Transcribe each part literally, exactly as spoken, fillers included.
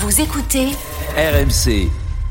Vous écoutez R M C.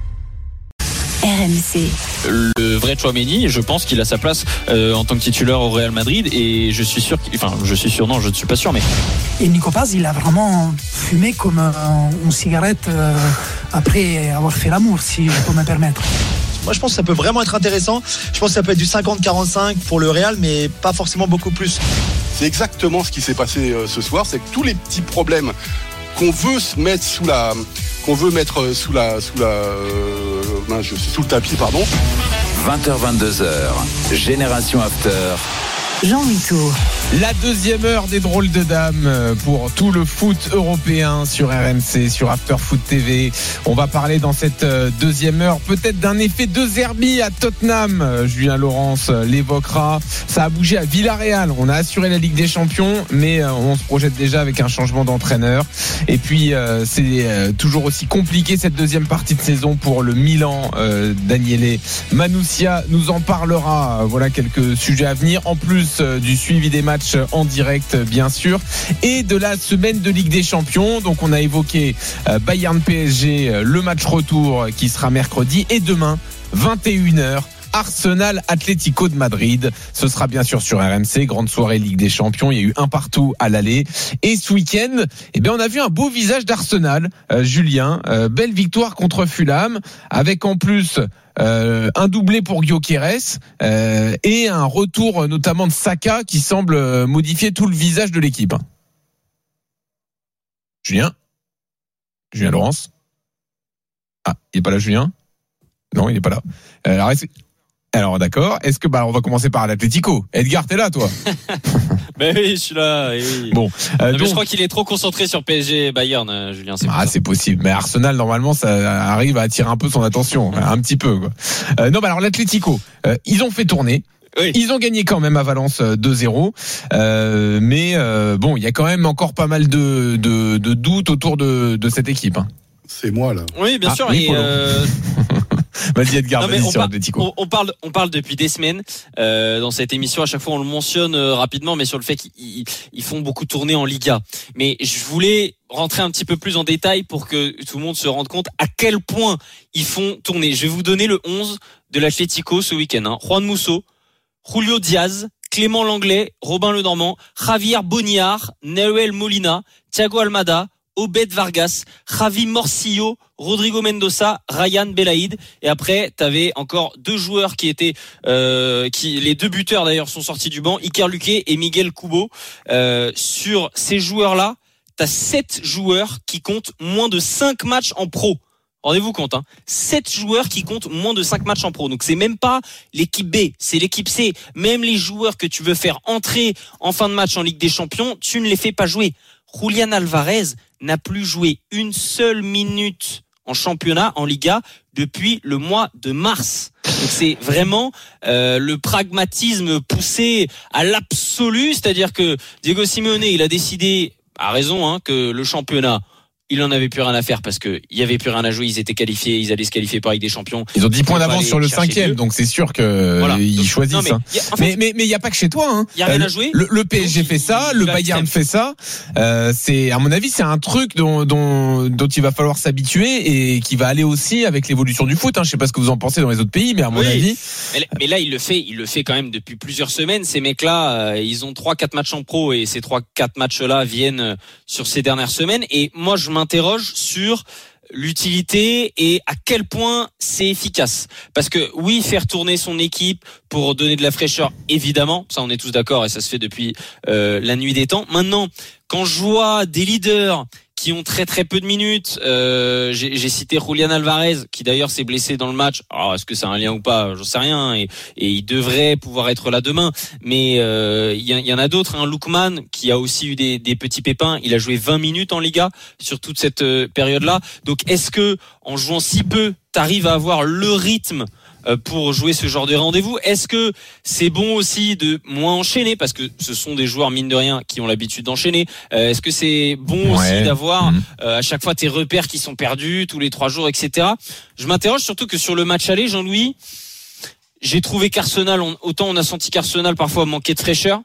R M C. Le vrai Tchouaméni, je pense qu'il a sa place euh, en tant que titulaire au Real Madrid et je suis sûr, enfin je suis sûr, non je ne suis pas sûr mais... Et Nico Paz, il a vraiment fumé comme euh, une cigarette euh, après avoir fait l'amour, si je peux me permettre. Moi je pense que ça peut vraiment être intéressant. Je pense que ça peut être du cinquante quarante-cinq pour le Real, mais pas forcément beaucoup plus. C'est exactement ce qui s'est passé euh, ce soir, c'est que tous les petits problèmes qu'on veut se mettre sous la... qu'on veut mettre sous la... sous la euh, non, je suis sous le tapis, pardon. vingt heures vingt-deux heures, Génération After. Jean-Louis Tour. La deuxième heure des drôles de dames pour tout le foot européen sur R M C, sur After Foot T V. On va parler dans cette deuxième heure peut-être d'un effet de Zerbi à Tottenham. Julien Laurence l'évoquera. Ça a bougé à Villarreal. On a assuré la Ligue des Champions, mais on se projette déjà avec un changement d'entraîneur. Et puis c'est toujours aussi compliqué cette deuxième partie de saison pour le Milan. Daniele Manussia nous en parlera. Voilà quelques sujets à venir. En plus du suivi des matchs en direct bien sûr et de la semaine de Ligue des Champions. Donc on a évoqué Bayern P S G, le match retour qui sera mercredi, et demain vingt et une heures Arsenal Atlético de Madrid. Ce sera bien sûr sur R M C, grande soirée Ligue des Champions. Il y a eu un partout à l'aller. Et ce week-end, eh bien, on a vu un beau visage d'Arsenal, euh, Julien. Euh, belle victoire contre Fulham, avec en plus euh, un doublé pour Gyökeres euh, et un retour notamment de Saka qui semble modifier tout le visage de l'équipe. Julien Julien Laurence Ah, il n'est pas là, Julien Non, il n'est pas là. Euh, alors, est-ce... Alors d'accord, est-ce que bah on va commencer par l'Atlético. Edgar, t'es là toi? Ben oui, je suis là. Oui. Bon, euh, non, donc... je crois qu'il est trop concentré sur P S G et Bayern, euh, Julien. C'est ah, c'est possible. Mais Arsenal, normalement, ça arrive à attirer un peu son attention, un petit peu. Quoi. Euh, non, bah alors l'Atlético, euh, ils ont fait tourner. Oui. Ils ont gagné quand même à Valence deux zéro, euh, mais euh, bon, il y a quand même encore pas mal de, de, de doutes autour de, de cette équipe. Hein. C'est moi là. Oui, bien ah, sûr. Oui, et euh... Vas-y Edgar, non, vas-y on sur par, Atlético. On, on parle, on parle depuis des semaines euh, dans cette émission. À chaque fois, on le mentionne euh, rapidement, mais sur le fait qu'ils ils font beaucoup tourner en Liga. Mais je voulais rentrer un petit peu plus en détail pour que tout le monde se rende compte à quel point ils font tourner. Je vais vous donner le onze de l'Atlético ce week-end. Hein. Juan Musso, Julio Diaz, Clément Langlais, Robin Lenormand, Javier Boniard, Nahuel Molina, Thiago Almada, Obed Vargas, Javi Morcillo, Rodrigo Mendoza, Ryan Belaïd. Et après, t'avais encore deux joueurs qui étaient, euh, qui, les deux buteurs d'ailleurs sont sortis du banc, Iker Luque et Miguel Kubo. Euh, sur ces joueurs-là, t'as sept joueurs qui comptent moins de cinq matchs en pro. Rendez-vous compte, hein. sept joueurs qui comptent moins de cinq matchs en pro. Donc c'est même pas l'équipe B, c'est l'équipe C. Même les joueurs que tu veux faire entrer en fin de match en Ligue des Champions, tu ne les fais pas jouer. Julián Alvarez n'a plus joué une seule minute en championnat, en Liga, depuis le mois de mars. Donc c'est vraiment euh, le pragmatisme poussé à l'absolu, c'est-à-dire que Diego Simeone, il a décidé, à raison, hein, que le championnat, il en avait plus rien à faire parce que il y avait plus rien à jouer, ils étaient qualifiés, ils allaient se qualifier par Ligue des Champions. Ils ont dix points d'avance sur le cinquième, donc c'est sûr que voilà. Ils donc, choisissent. Non, mais, hein. a, en fait, mais mais mais il y a pas que chez toi. Hein. Il y a rien euh, à jouer. Le, le P S G donc, fait ça, il, le il Bayern fait ça. Euh, c'est à mon avis c'est un truc dont dont dont il va falloir s'habituer et qui va aller aussi avec l'évolution du foot. Hein. Je sais pas ce que vous en pensez dans les autres pays, mais à mon oui. avis. Mais, mais là il le fait, il le fait quand même depuis plusieurs semaines. Ces mecs-là, euh, ils ont trois quatre matchs en pro et ces trois quatre matchs-là viennent euh, sur ces dernières semaines. Et moi je m'interroge sur sur l'utilité et à quel point c'est efficace. Parce que oui, faire tourner son équipe pour donner de la fraîcheur, évidemment, ça on est tous d'accord et ça se fait depuis euh, la nuit des temps. Maintenant, quand je vois des leaders qui ont très très peu de minutes, euh, j'ai, j'ai cité Julián Alvarez qui d'ailleurs s'est blessé dans le match. Alors est-ce que c'est un lien ou pas, j'en sais rien, et, et il devrait pouvoir être là demain, mais euh, il y, y en a d'autres, hein. Lookman qui a aussi eu des, des petits pépins, il a joué vingt minutes en Liga sur toute cette euh, période-là. Donc est-ce que en jouant si peu, t'arrives à avoir le rythme pour jouer ce genre de rendez-vous? Est-ce que c'est bon aussi de moins enchaîner parce que ce sont des joueurs mine de rien qui ont l'habitude d'enchaîner? euh, Est-ce que c'est bon ouais. aussi d'avoir mmh. euh, à chaque fois tes repères qui sont perdus tous les trois jours, et cetera. Je m'interroge surtout que sur le match aller, Jean-Louis, j'ai trouvé qu'Arsenal, on, autant on a senti qu'Arsenal parfois manquait de fraîcheur,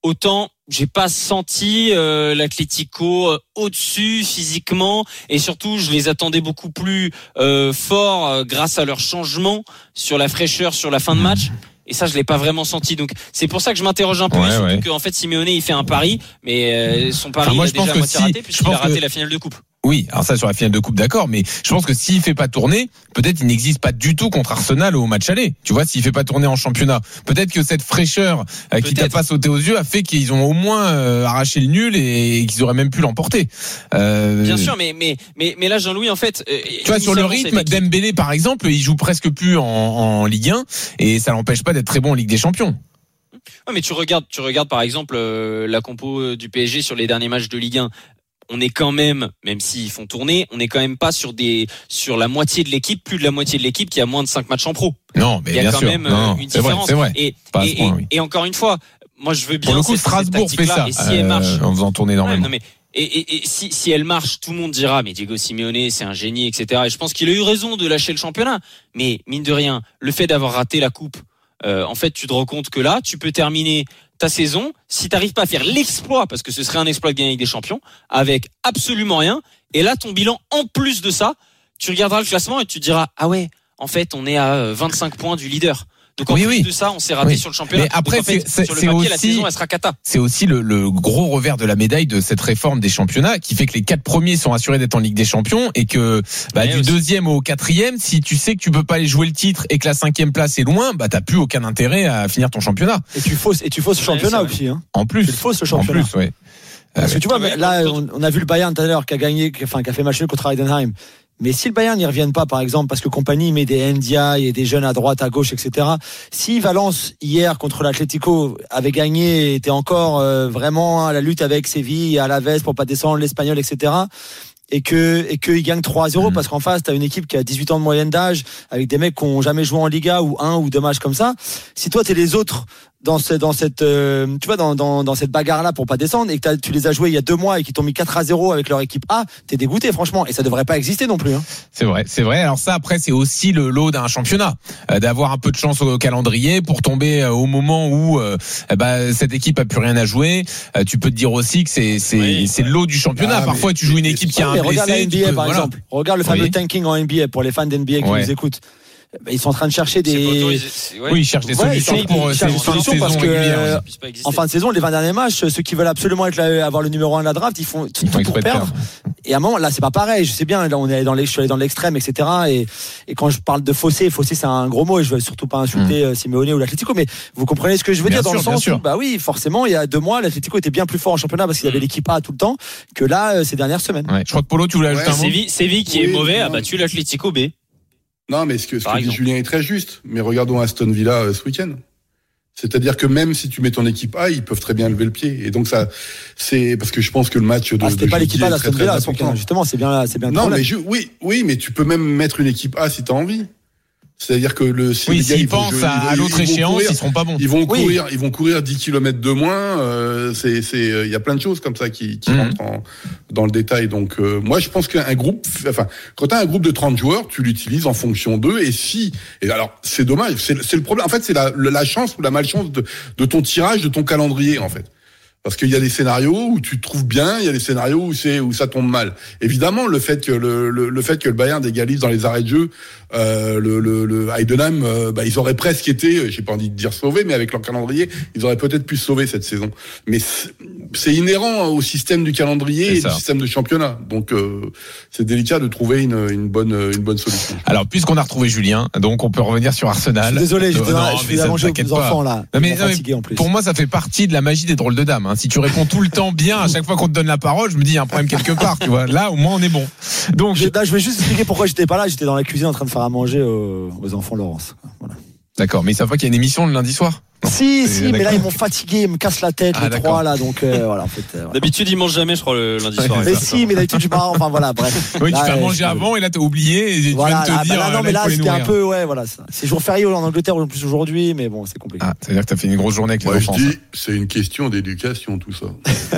autant j'ai pas senti euh, l'Atlético euh, au-dessus physiquement, et surtout je les attendais beaucoup plus euh, forts euh, grâce à leur changement sur la fraîcheur sur la fin de match. Et ça, je l'ai pas vraiment senti. Donc, c'est pour ça que je m'interroge un peu. Ouais, surtout ouais. qu'en fait, Simeone, il fait un pari, mais euh, son pari, Enfin, moi, il a je pense déjà que moitié si- raté je puisqu'il pense a raté que- la finale de coupe. Oui, alors ça sur la finale de coupe, d'accord, mais je pense que s'il fait pas tourner, peut-être il n'existe pas du tout contre Arsenal au match aller. Tu vois, s'il fait pas tourner en championnat, peut-être que cette fraîcheur euh, qui t'a Peut-être. pas sauté aux yeux a fait qu'ils ont au moins euh, arraché le nul et, et qu'ils auraient même pu l'emporter. Euh, Bien sûr, mais mais mais mais là, Jean-Louis, en fait, euh, Tu vois, sur le initialement, rythme, cette équipe- Dembélé par exemple, il joue presque plus en, en Ligue un et ça l'empêche pas d'être très bon en Ligue des Champions. Ouais, mais tu regardes, tu regardes par exemple euh, la compo euh, du P S G sur les derniers matchs de Ligue un. On est quand même, même s'ils font tourner, on est quand même pas sur des sur la moitié de l'équipe, plus de la moitié de l'équipe qui a moins de cinq matchs en pro. Non, mais Il y a bien quand sûr. même euh, Non, une c'est vrai, différence. c'est vrai. Et, Pas à ce et, point, et- oui. et encore une fois, moi je veux bien Pour le coup, cette, Strasbourg cette fait tactique-là, ça et si elle euh, marche, en faisant tourner Ouais, énormément. non, mais et, et, et si, si elle marche, tout le monde dira mais Diego Simeone c'est un génie, et cetera. Et je pense qu'il a eu raison de lâcher le championnat. Mais mine de rien, le fait d'avoir raté la coupe, euh, en fait, tu te rends compte que là, tu peux terminer ta saison si t'arrives pas à faire l'exploit, parce que ce serait un exploit de gagner avec des champions, avec absolument rien. Et là, ton bilan, en plus de ça, tu regarderas le classement et tu te diras ah ouais, en fait, on est à vingt-cinq points du leader. Donc en Oui, plus oui. de ça, on s'est raté Oui. sur le championnat. Mais après, Donc, en fait, c'est- c'est- sur le c'est papier, la aussi- saison, elle sera cata. C'est aussi le, le gros revers de la médaille de cette réforme des championnats qui fait que les quatre premiers sont assurés d'être en Ligue des Champions et que bah, Mais du aussi. deuxième au quatrième, si tu sais que tu peux pas aller jouer le titre et que la cinquième place est loin, bah t'as plus aucun intérêt à finir ton championnat. Et tu fausses, et tu fausses le Ouais, championnat c'est vrai. aussi. Hein. En plus, Tu le fausses le en championnat. plus, ouais. Parce que tu vois, Ouais, là, ouais, on, on a vu le Bayern tout à l'heure qui a gagné, qui, enfin, qui a fait match nul contre Heidenheim. Mais si le Bayern n'y revienne pas, par exemple, parce que compagnie met des Ndiaye et des jeunes à droite, à gauche, et cetera. Si Valence hier contre l'Atlético avait gagné, était encore euh, vraiment à la lutte avec Séville, à Alaves pour pas descendre l'Espagnol, et cetera. Et que et qu'il gagne trois à zéro Mmh. parce qu'en face t'as une équipe qui a dix-huit ans de moyenne d'âge avec des mecs qui ont jamais joué en Liga ou un ou deux matchs comme ça. Si toi t'es les autres dans ce, dans cette euh, tu vois dans, dans dans cette bagarre là pour pas descendre et que t'as- tu les as joués il y a deux mois et qu'ils t'ont mis quatre à zéro avec leur équipe A, t'es dégoûté franchement et ça devrait pas exister non plus. Hein. C'est vrai, c'est vrai. Alors ça, après, c'est aussi le lot d'un championnat, euh, d'avoir un peu de chance au calendrier pour tomber euh, au moment où euh, eh ben, cette équipe a plus rien à jouer. Euh, tu peux te dire aussi que c'est c'est Oui. c'est le lot du championnat. Ah, Parfois, mais- tu joues une équipe qui a Ouais, un mais regarde la blessé. N tu B A peux- par voilà. exemple. Regarde le fameux Oui. tanking en N B A pour les fans d'N B A qui Ouais. nous écoutent. Ils sont en train de chercher C'est pas des autorisé, c'est- ouais. Oui, ils cherchent des Ouais, solutions ils pour euh, cherchent ces des fins de solutions saison parce que, régulières. euh, Ça puisse pas exister. en fin de saison, les vingt derniers matchs, ceux qui veulent absolument être là, avoir le numéro un de la draft, ils font tout Ils font pour exprès de perdre. perdre. Et à un moment, là, c'est pas pareil. Je sais bien, là, on est dans les, je suis allé dans l'extrême, et cetera. Et, et quand je parle de fossé, fossé, c'est un gros mot et je veux surtout pas insulter euh, Simeone ou l'Atlético, mais vous comprenez ce que je veux Bien dire dans sûr, le bien sens sûr. où, bah oui, forcément, il y a deux mois, l'Atlético était bien plus fort en championnat parce qu'il avait Mm. l'équipe A tout le temps que là, euh, ces dernières semaines. Ouais. Je crois que Polo, tu voulais ajouter Ouais, un mot. Séville, Séville qui est Oui, mauvais a non. battu l'Atlético B. Non, mais ce que, ce Par que dit exemple. Julien est très juste. Mais regardons Aston Villa euh, ce week-end. C'est-à-dire que même si tu mets ton équipe A, ils peuvent très bien lever le pied. Et donc ça, c'est parce que je pense que le match de, Ah, c'était de pas jeudi l'équipe A est d'Aston très, très Villa, ce important. week-end, justement, c'est bien, c'est bien le Non, problème. mais je, oui, oui, mais tu peux même mettre une équipe A si t'as envie. C'est-à-dire que le, si Oui, les gars, s'ils ils vont pensent jouer- à, ils vont- à l'autre ils vont échéance, courir, ils seront pas bons. Ils vont Oui. courir, ils vont courir dix kilomètres de moins. Euh, c'est, c'est, il y a plein de choses comme ça qui, qui Mhm. rentrent en- dans le détail. Donc, euh, moi, je pense qu'un groupe, enfin, quand t'as un groupe de trente joueurs, tu l'utilises en fonction d'eux. Et si, et alors, c'est dommage, c'est, c'est le problème. En fait, c'est la, la chance ou la malchance de, de ton tirage, de ton calendrier, en fait. Parce qu'il y a des scénarios où tu te trouves bien, il y a des scénarios où c'est où ça tombe mal. Évidemment, le fait que le le, le fait que le Bayern égalise dans les arrêts de jeu, euh, le le, le Heidenheim, euh, bah, ils auraient presque été, j'ai pas envie de dire sauvés, mais avec leur calendrier, ils auraient peut-être pu se sauver cette saison. Mais c'est, c'est inhérent au système du calendrier C'est et ça. du système de championnat. Donc euh, c'est délicat de trouver une une bonne une bonne solution. Alors, puisqu'on a retrouvé Julien, donc on peut revenir sur Je Arsenal. suis désolé, Euh, j'étais non, dans- je mais suis ça à ne manger aux t'inquiète petits pas. enfants là. Non, mais, Ils sont non, mais fatigués en plus. Pour moi, ça fait partie de la magie des drôles de dames. hein. Si tu réponds tout le temps bien à chaque fois qu'on te donne la parole, je me dis il y a un problème quelque part. Tu vois, là au moins on est bon. Donc Je, là, je vais juste expliquer pourquoi j'étais pas là. J'étais dans la cuisine en train de faire à manger aux, aux enfants Laurence. Voilà. d'accord, mais ils savent pas qu'il y a une émission le lundi soir. Si, c'est- si, mais là d'accord. ils m'ont fatigué, ils me cassent la tête Ah, les d'accord. trois là, donc euh, voilà en fait. euh, voilà. D'habitude, il mange jamais, je crois, le lundi soir. Mais si, mais d'habitude je pars. Enfin voilà, bref. Oui, tu Là, fais à euh, manger je- avant et là t'as oublié et tu Voilà, viens de là, te dire. bah, là, non, euh, mais il là faut les c'était un nourrir. peu, ouais, voilà. ça. C'est jour férié en Angleterre en plus aujourd'hui, mais bon, c'est compliqué. Ah, c'est-à-dire que t'as fait une grosse journée avec les Moi, je enfants. dis, c'est une question d'éducation, tout ça.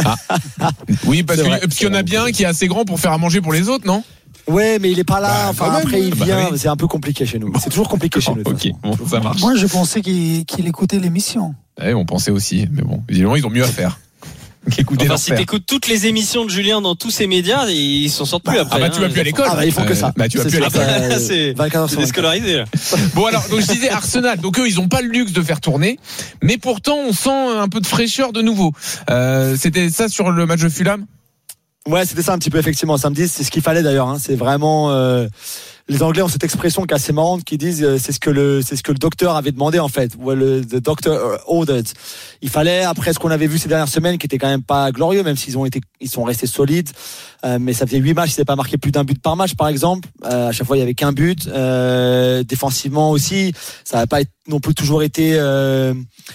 ça. Oui, parce C'est que- vrai, parce qu'il y en a c'est bien vrai. qui est assez grand pour faire à manger pour les autres, non? Ouais, mais il est pas là. Bah, enfin quand même, après il bah vient, oui. c'est un peu compliqué chez nous. C'est toujours compliqué chez nous. de toute Ok, façon. bon, ça marche. Moi, je pensais qu'il qu'il écoutait l'émission. Ouais, on pensait aussi, mais bon, visiblement ils ont mieux à faire. Écoutez, enfin, si t'écoutes toutes les émissions de Julien dans tous ces médias, ils s'en sortent plus bah, après. Ah bah tu vas hein, plus à l'école. Ah bah ils font que ça. Euh, bah tu vas plus à l'école. Ah, c'est c'est déscolarisé là. Bon alors, donc je disais Arsenal. Donc eux, ils ont pas le luxe de faire tourner, mais pourtant on sent un peu de fraîcheur de nouveau. Euh, c'était ça sur le match de Fulham. Ouais, c'était ça un petit peu effectivement. Samedi, c'est ce qu'il fallait d'ailleurs. Hein. C'est vraiment. Euh... Les Anglais ont cette expression qui est assez marrante, qui disent euh, c'est ce que le c'est ce que le docteur avait demandé en fait. Ou le the doctor ordered. Il fallait, après ce qu'on avait vu ces dernières semaines, qui était quand même pas glorieux, même s'ils ont été ils sont restés solides. Euh, mais ça faisait huit matchs, ils n'avaient pas marqué plus d'un but par match par exemple. Euh, à chaque fois il y avait qu'un but. Euh, défensivement aussi, ça n'a pas été, non plus toujours été euh,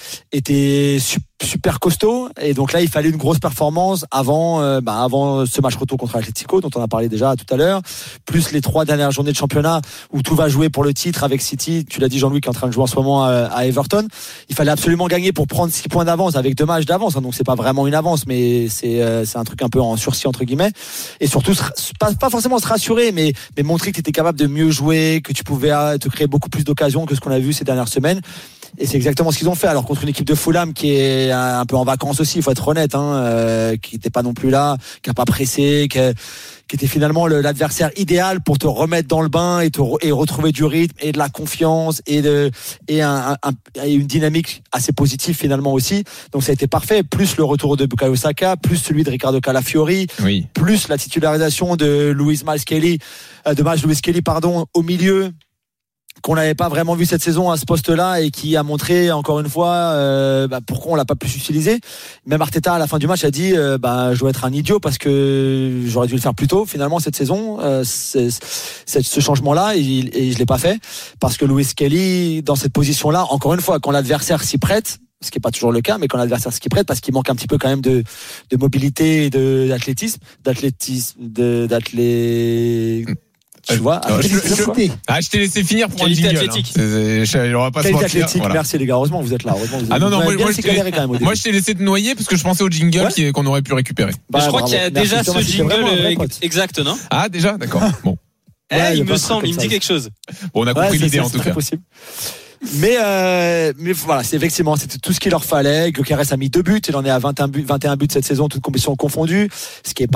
été super costaud. Et donc là il fallait une grosse performance avant euh, bah, avant ce match retour contre l'Atlético dont on a parlé déjà tout à l'heure, plus les trois dernières journées de championnat où tout va jouer pour le titre avec City. Tu l'as dit Jean-Louis, qui est en train de jouer en ce moment à Everton. Il fallait absolument gagner pour prendre six points d'avance avec deux matchs d'avance. Donc c'est pas vraiment une avance, mais c'est euh, c'est un truc un peu en sursis entre guillemets. Et surtout pas, pas forcément se rassurer, mais mais montrer que tu étais capable de mieux jouer, que tu pouvais te créer beaucoup plus d'occasions que ce qu'on a vu ces dernières semaines. Et c'est exactement ce qu'ils ont fait. Alors contre une équipe de Fulham qui est un peu en vacances aussi, il faut être honnête, hein, euh, qui n'était pas non plus là, qui a pas pressé, qui a, qui était finalement le, l'adversaire idéal pour te remettre dans le bain et te et retrouver du rythme et de la confiance et de et un, un, et une dynamique assez positive finalement aussi. Donc ça a été parfait. Plus le retour de Bukayo Saka, plus celui de Ricardo Calafiori, oui. Plus la titularisation de Louis Miles Kelly, de Miles Lewis Kelly pardon au milieu, qu'on n'avait pas vraiment vu cette saison à ce poste-là et qui a montré encore une fois euh, bah, pourquoi on l'a pas pu utiliser. Même Arteta à la fin du match a dit euh, bah, je dois être un idiot parce que j'aurais dû le faire plus tôt finalement cette saison, euh, c'est, c'est, ce changement-là et, et je l'ai pas fait parce que Louis Kelly dans cette position-là, encore une fois, quand l'adversaire s'y prête, ce qui n'est pas toujours le cas, mais quand l'adversaire s'y prête, parce qu'il manque un petit peu quand même de, de mobilité et de, d'athlétisme, d'athlétisme, de, d'athlétisme. Tu vois, euh, je, je, je, ah, je t'ai laissé finir pour qualité un jingle. Athlétique. Hein. Il aura pas qualité athlétique. Voilà. Merci les gars. Heureusement vous êtes là. Heureusement, vous ah non non, moi, moi, quand même moi je t'ai laissé te noyer parce que je pensais au jingle ouais. qui, qu'on aurait pu récupérer. Bah, je crois qu'il y a déjà ce jingle exact, non? Ah déjà, d'accord. Bon. Eh, ouais, il me semble, il me dit quelque chose. Bon, on a compris l'idée en tout cas. Possible. Mais, euh, mais voilà, c'est effectivement, c'était tout ce qu'il leur fallait. Gyökeres a mis deux buts, il en est à vingt et un buts, vingt et un buts cette saison, toutes compétitions confondues. Ce qui est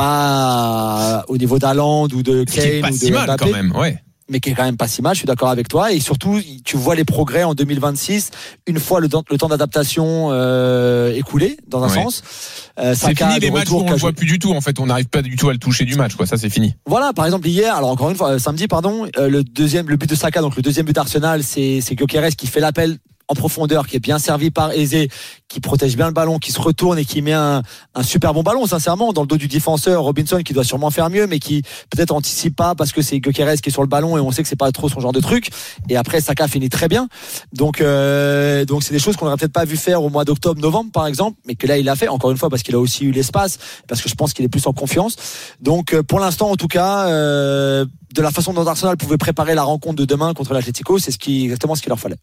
pas au niveau d'Haaland ou de Kane ou de si mal, Mbappé. Quand même, ouais. Mais qui est quand même pas si mal, je suis d'accord avec toi. Et surtout, tu vois les progrès en deux mille vingt-six, une fois le temps, le temps d'adaptation euh, écoulé, dans un ouais. sens. Euh, c'est fini les matchs où on ne le voit plus du tout, en fait. On n'arrive pas du tout à le toucher du match, quoi. Ça, c'est fini. Voilà, par exemple, hier, alors encore une fois, samedi, pardon, euh, le deuxième, le but de Saka, donc le deuxième but d'Arsenal, c'est, c'est Gyökeres qui fait l'appel en profondeur, qui est bien servi par Eze, qui protège bien le ballon, qui se retourne et qui met un, un super bon ballon, sincèrement, dans le dos du défenseur Robinson, qui doit sûrement faire mieux, mais qui peut-être anticipe pas parce que c'est Gyökeres qui est sur le ballon et on sait que c'est pas trop son genre de truc. Et après, Saka finit très bien. Donc, euh, donc c'est des choses qu'on n'aurait peut-être pas vu faire au mois d'octobre, novembre, par exemple, mais que là, il l'a fait, encore une fois, parce qu'il a aussi eu l'espace, parce que je pense qu'il est plus en confiance. Donc, pour l'instant, en tout cas, euh, de la façon dont Arsenal pouvait préparer la rencontre de demain contre l'Atlético, c'est ce qui, exactement ce qu'il leur fallait.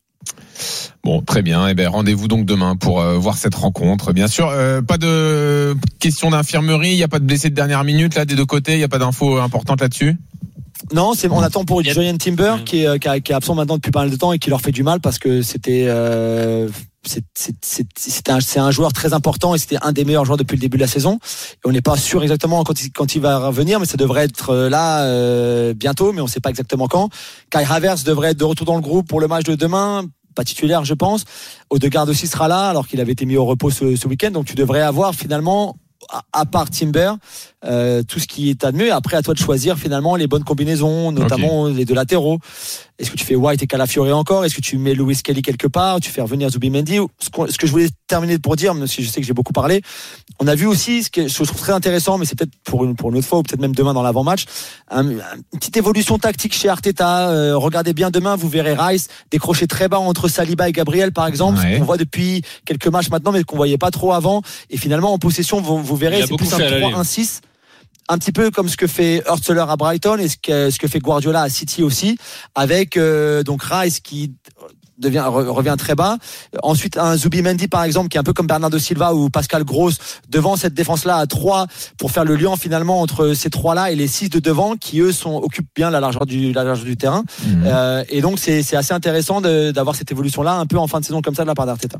Bon, très bien. Eh ben, rendez-vous donc demain pour euh, voir cette rencontre. Bien sûr, euh, pas de question d'infirmerie, il n'y a pas de blessés de dernière minute là des deux côtés, il n'y a pas d'infos importantes là-dessus. Non, c'est, on attend pour Julian Timber qui est, qui, est, qui est absent maintenant depuis pas mal de temps et qui leur fait du mal parce que c'était euh, c'est, c'est, c'est, c'est, un, c'est un joueur très important et c'était un des meilleurs joueurs depuis le début de la saison. Et on n'est pas sûr exactement quand il, quand il va revenir, mais ça devrait être là euh, bientôt, mais on ne sait pas exactement quand. Kai Havertz devrait être de retour dans le groupe pour le match de demain. Pas titulaire, je pense. Odegaard aussi sera là, alors qu'il avait été mis au repos ce, ce week-end. Donc tu devrais avoir finalement, à, à part Timber, euh, tout ce qui est à de mieux. Après, à toi de choisir finalement les bonnes combinaisons, notamment okay. les deux latéraux. Est-ce que tu fais White et Calafiori encore? Est-ce que tu mets Louis Kelly quelque part? Tu fais revenir Zubimendi? Ce, ce que je voulais terminer pour dire, même si je sais que j'ai beaucoup parlé, on a vu aussi ce que je trouve très intéressant, mais c'est peut-être pour une, pour une autre fois ou peut-être même demain dans l'avant-match, un, une petite évolution tactique chez Arteta. Euh, regardez bien demain, vous verrez Rice décrocher très bas entre Saliba et Gabriel, par exemple, ouais. qu'on voit depuis quelques matchs maintenant, mais qu'on voyait pas trop avant. Et finalement, en possession, vous, vous verrez, c'est plus un trois un six. Un petit peu comme ce que fait Hurtler à Brighton et ce que, ce que fait Guardiola à City aussi, avec euh, donc Rice qui devient revient très bas. Ensuite un Zubimendi par exemple qui est un peu comme Bernardo Silva ou Pascal Gross devant cette défense là à trois pour faire le lien finalement entre ces trois là et les six de devant qui eux sont occupent bien la largeur du la largeur du terrain. Mmh. Euh, et donc c'est c'est assez intéressant de, d'avoir cette évolution là un peu en fin de saison comme ça de la part d'Arteta.